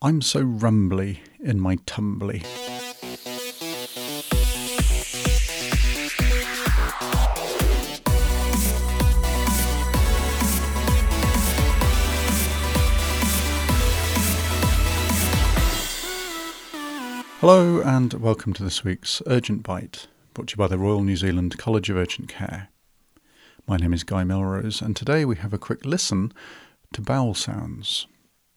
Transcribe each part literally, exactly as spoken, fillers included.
I'm so rumbly in my tumbly. Hello and welcome to this week's Urgent Bite, brought to you by the Royal New Zealand College of Urgent Care. My name is Guy Melrose, and today we have a quick listen to bowel sounds.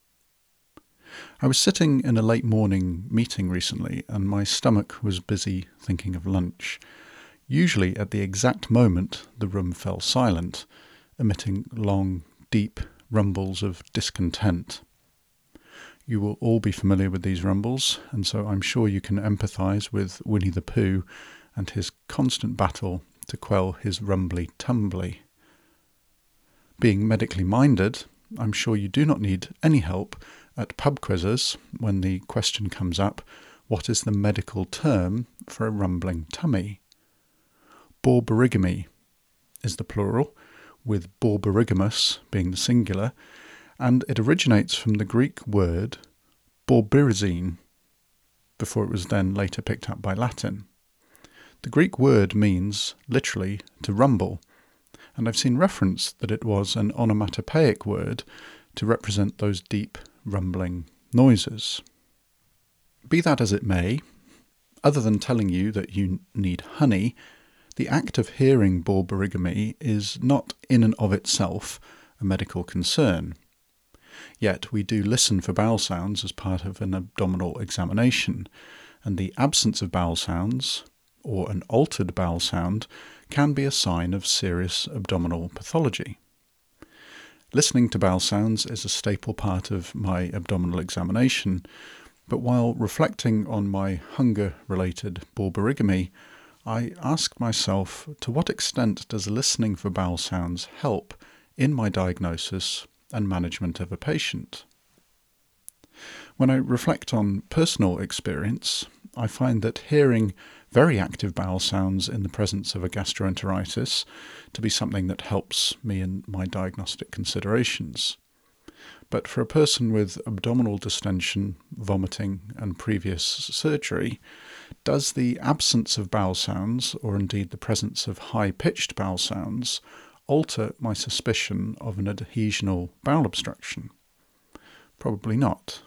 I was sitting in a late morning meeting recently, and my stomach was busy thinking of lunch. Usually at the exact moment the room fell silent, emitting long, deep rumbles of discontent. You will all be familiar with these rumbles, and so I'm sure you can empathise with Winnie the Pooh and his constant battle to quell his rumbly tumbly. Being medically minded, I'm sure you do not need any help at pub quizzes when the question comes up, what is the medical term for a rumbling tummy? Borborygmy is the plural, with borborygamus being the singular, and it originates from the Greek word borbirizine, before it was then later picked up by Latin. The Greek word means, literally, to rumble, and I've seen reference that it was an onomatopoeic word to represent those deep, rumbling noises. Be that as it may, other than telling you that you need honey, the act of hearing borborygmy is not in and of itself a medical concern. Yet we do listen for bowel sounds as part of an abdominal examination, and the absence of bowel sounds, or an altered bowel sound, can be a sign of serious abdominal pathology. Listening to bowel sounds is a staple part of my abdominal examination, but while reflecting on my hunger-related borborygmy, I ask myself, to what extent does listening for bowel sounds help in my diagnosis and management of a patient? When I reflect on personal experience, I find that hearing very active bowel sounds in the presence of a gastroenteritis to be something that helps me in my diagnostic considerations. But for a person with abdominal distension, vomiting, and previous surgery, does the absence of bowel sounds, or indeed the presence of high-pitched bowel sounds, alter my suspicion of an adhesional bowel obstruction? Probably not.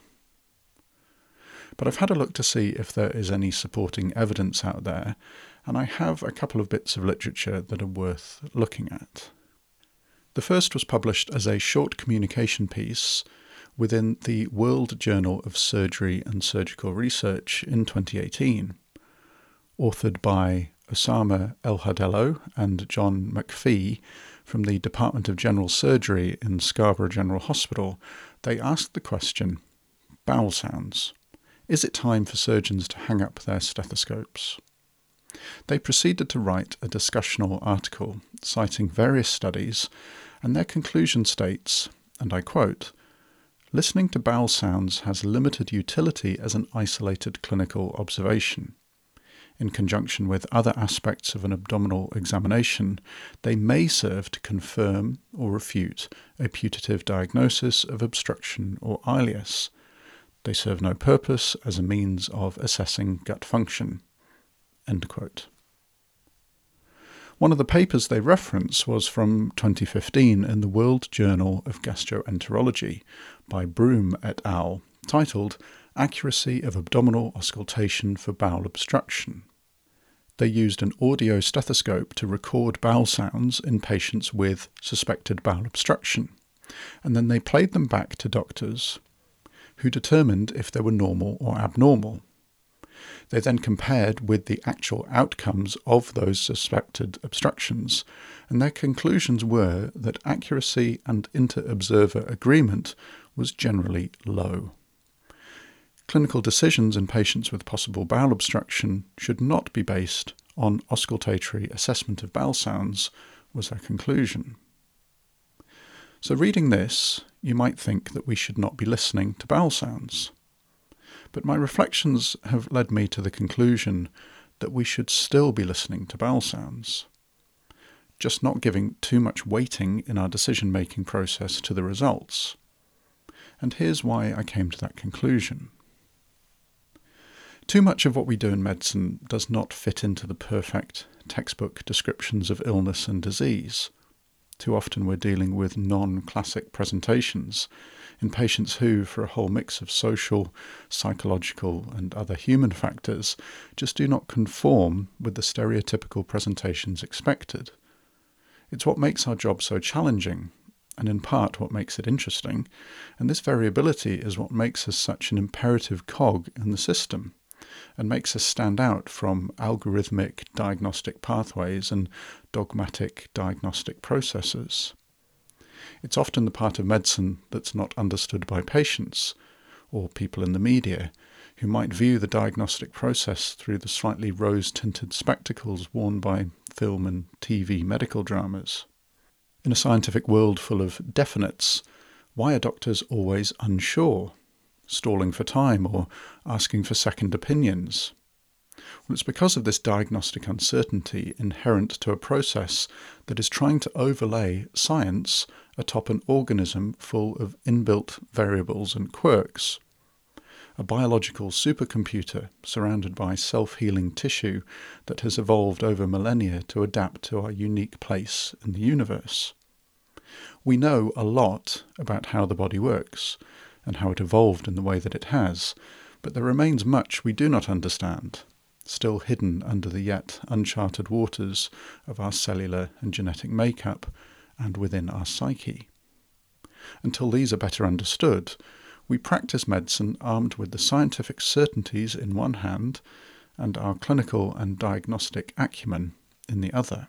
But I've had a look to see if there is any supporting evidence out there, and I have a couple of bits of literature that are worth looking at. The first was published as a short communication piece within the World Journal of Surgery and Surgical Research in twenty eighteen, authored by Osama El-Hadello and John McPhee from the Department of General Surgery in Scarborough General Hospital. They asked the question, bowel sounds. Is it time for surgeons to hang up their stethoscopes? They proceeded to write a discussional article citing various studies, and their conclusion states, and I quote, "Listening to bowel sounds has limited utility as an isolated clinical observation. In conjunction with other aspects of an abdominal examination, they may serve to confirm or refute a putative diagnosis of obstruction or ileus. They serve no purpose as a means of assessing gut function." End quote. One of the papers they reference was from twenty fifteen in the World Journal of Gastroenterology by Broom et al., titled Accuracy of Abdominal Auscultation for Bowel Obstruction. They used an audio stethoscope to record bowel sounds in patients with suspected bowel obstruction, and then they played them back to doctors who determined if they were normal or abnormal. They then compared with the actual outcomes of those suspected obstructions, and their conclusions were that accuracy and inter-observer agreement was generally low. Clinical decisions in patients with possible bowel obstruction should not be based on auscultatory assessment of bowel sounds, was their conclusion. So reading this, you might think that we should not be listening to bowel sounds. But my reflections have led me to the conclusion that we should still be listening to bowel sounds, just not giving too much weighting in our decision-making process to the results. And here's why I came to that conclusion. Too much of what we do in medicine does not fit into the perfect textbook descriptions of illness and disease. Too often we're dealing with non-classic presentations in patients who, for a whole mix of social, psychological and other human factors, just do not conform with the stereotypical presentations expected. It's what makes our job so challenging, and in part what makes it interesting, and this variability is what makes us such an imperative cog in the system, and makes us stand out from algorithmic diagnostic pathways and dogmatic diagnostic processes. It's often the part of medicine that's not understood by patients or people in the media who might view the diagnostic process through the slightly rose-tinted spectacles worn by film and T V medical dramas. In a scientific world full of definites, why are doctors always unsure, stalling for time or asking for second opinions? Well, it's because of this diagnostic uncertainty inherent to a process that is trying to overlay science atop an organism full of inbuilt variables and quirks. A biological supercomputer surrounded by self-healing tissue that has evolved over millennia to adapt to our unique place in the universe. We know a lot about how the body works and how it evolved in the way that it has, but there remains much we do not understand, still hidden under the yet uncharted waters of our cellular and genetic makeup and within our psyche. Until these are better understood, we practice medicine armed with the scientific certainties in one hand and our clinical and diagnostic acumen in the other.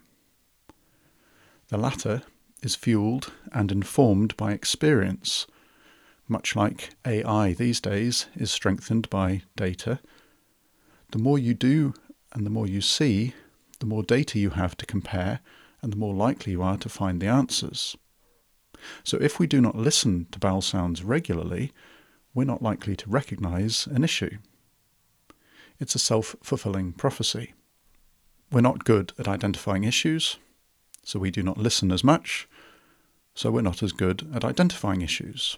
The latter is fueled and informed by experience, much like A I these days is strengthened by data. The more you do and the more you see, the more data you have to compare and the more likely you are to find the answers. So if we do not listen to bowel sounds regularly, we're not likely to recognize an issue. It's a self-fulfilling prophecy. We're not good at identifying issues, so we do not listen as much, so we're not as good at identifying issues.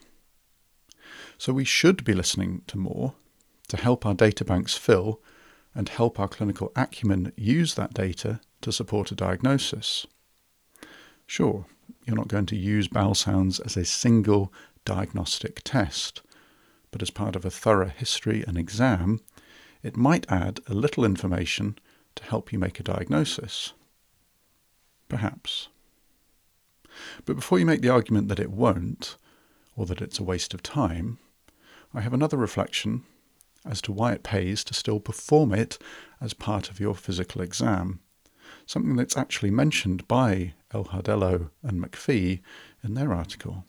So we should be listening to more to help our data banks fill and help our clinical acumen use that data to support a diagnosis. Sure, you're not going to use bowel sounds as a single diagnostic test, but as part of a thorough history and exam, it might add a little information to help you make a diagnosis. Perhaps. But before you make the argument that it won't, or that it's a waste of time, I have another reflection as to why it pays to still perform it as part of your physical exam, something that's actually mentioned by El Hardello and McPhee in their article.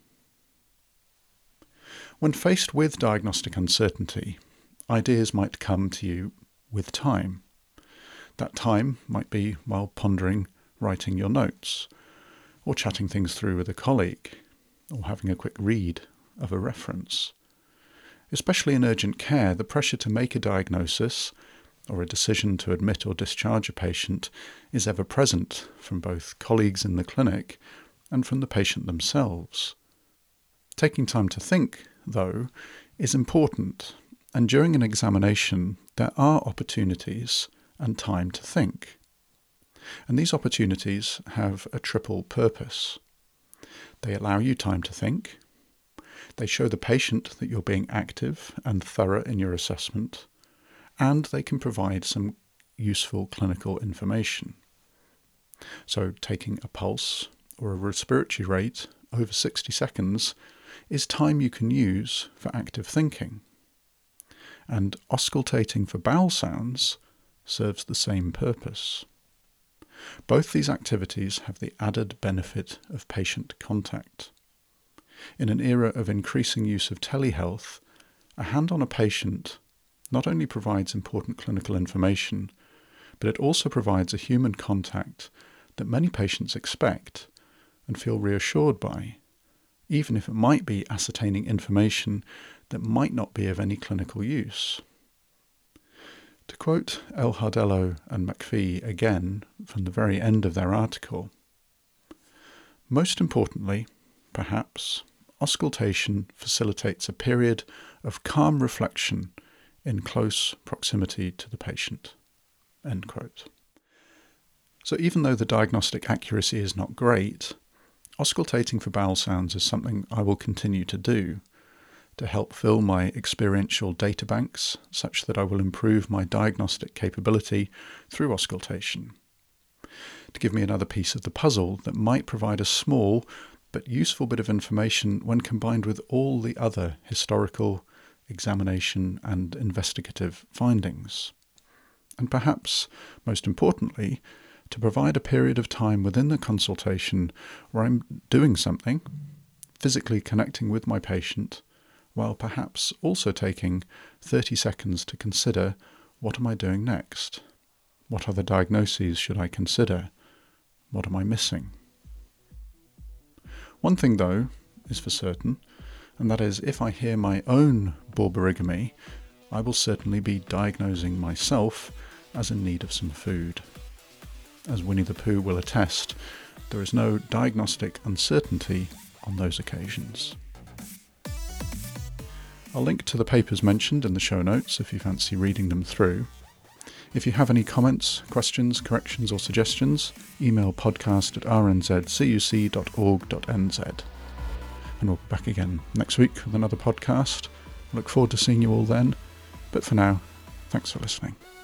When faced with diagnostic uncertainty, ideas might come to you with time. That time might be while pondering, writing your notes, or chatting things through with a colleague, or having a quick read of a reference. Especially in urgent care, the pressure to make a diagnosis or a decision to admit or discharge a patient is ever present from both colleagues in the clinic and from the patient themselves. Taking time to think, though, is important, and during an examination there are opportunities and time to think. And these opportunities have a triple purpose. They allow you time to think, they show the patient that you're being active and thorough in your assessment, and they can provide some useful clinical information. So taking a pulse or a respiratory rate over sixty seconds is time you can use for active thinking. And auscultating for bowel sounds serves the same purpose. Both these activities have the added benefit of patient contact. In an era of increasing use of telehealth, a hand on a patient not only provides important clinical information, but it also provides a human contact that many patients expect and feel reassured by, even if it might be ascertaining information that might not be of any clinical use. To quote El Hardello and McPhee again from the very end of their article, most importantly, perhaps, auscultation facilitates a period of calm reflection in close proximity to the patient." End quote. So even though the diagnostic accuracy is not great, auscultating for bowel sounds is something I will continue to do to help fill my experiential data banks such that I will improve my diagnostic capability through auscultation, to give me another piece of the puzzle that might provide a small but useful bit of information when combined with all the other historical, examination and investigative findings. And perhaps, most importantly, to provide a period of time within the consultation where I'm doing something, physically connecting with my patient, while perhaps also taking thirty seconds to consider, what am I doing next? What other diagnoses should I consider? What am I missing? One thing, though, is for certain, and that is if I hear my own borborygmi, I will certainly be diagnosing myself as in need of some food. As Winnie the Pooh will attest, there is no diagnostic uncertainty on those occasions. I'll link to the papers mentioned in the show notes if you fancy reading them through. If you have any comments, questions, corrections or suggestions, email podcast at r n z c u c dot org dot n z. And we'll be back again next week with another podcast. I look forward to seeing you all then. But for now, thanks for listening.